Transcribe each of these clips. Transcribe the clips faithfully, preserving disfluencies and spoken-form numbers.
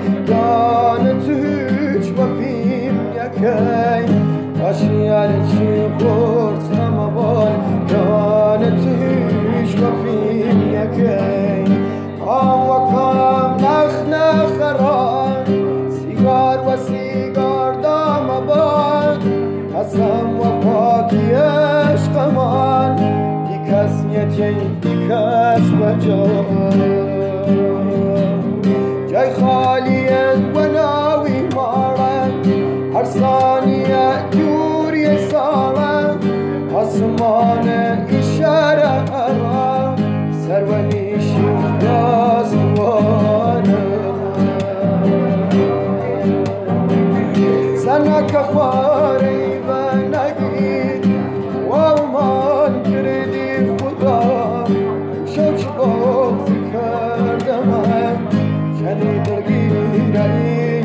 گان تو هیچ بپیم یکی آشیان چی برد همه بال گان تو هیچ بپیم یکی آم و کام نخ نخران سیگار و سیگار دام باد قسم و پاکی عشقمان دی کس یتی دی کس بجان جای خالیت و ناوی مارد هر ثانیه دوری سالم آسمان اشاره را سر و نیشی داستوانه سنک خواری و نگید و من کردی خدا شوچ بغضی کردم کنی درگیره ای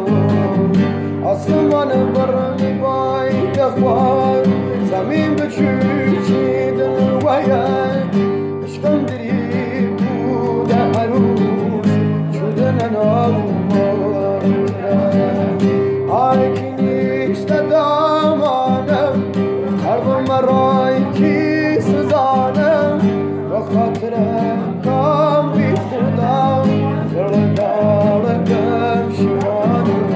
آسمان برمی باید خواه زمین بچوچی دل وید عشقم دری بوده عروس شده ننامون آی کی نیشت دامانم قلبم مرای کی سزانم به خاطرم کام بی خودم دل دارم شیرانم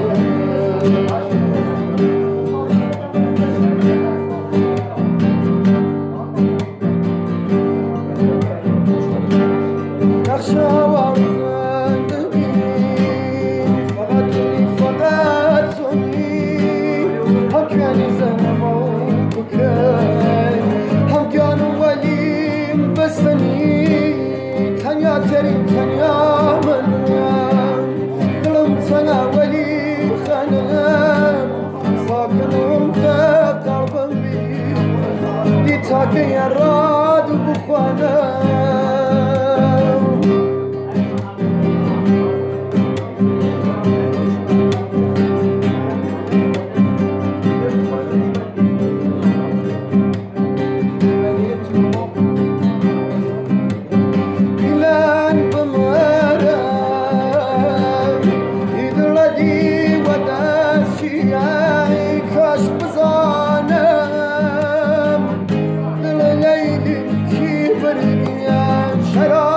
نخشاور زندگی فقط توی فقط توی هم کنی زنمون بکی هم گانو ولیم بسنی تنیا ترین تنیا منم دلم تنها ولی خانم ساکنم به قلبم بی دی تاکی راد بخوانم Shut up!